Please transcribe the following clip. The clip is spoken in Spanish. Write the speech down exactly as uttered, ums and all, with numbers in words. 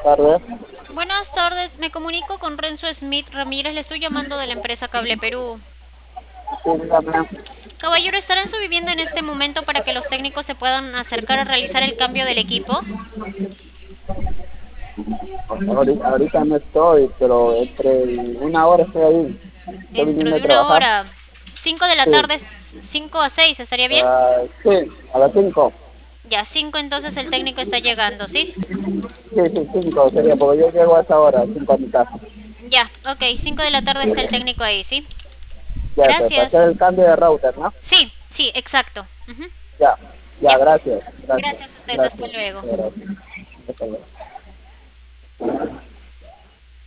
tardes. Buenas tardes, me comunico con Renzo Smith Ramírez, le estoy llamando de la empresa Cable Perú. Sí, dígame. Caballero, ¿estará en su vivienda en este momento para que los técnicos se puedan acercar a realizar el cambio del equipo? Ahorita, ahorita no estoy, pero entre una hora estoy ahí. Estoy Dentro viniendo de a una trabajar. hora, cinco de la Sí. tarde, cinco a seis, ¿estaría bien? Ah, sí, a las cinco. Ya, cinco entonces el técnico está llegando, ¿sí? Sí, sí, cinco sería, porque yo llego a esa hora, cinco a mi casa. Ya, ok, cinco de la tarde está el técnico ahí, ¿sí? Ya, pues, para hacer Gracias. el cambio de router, ¿no? Sí, sí, exacto. Ujú. Ya, ya, Ya, gracias, gracias, gracias a usted, hasta gracias, luego. gracias. Hasta luego.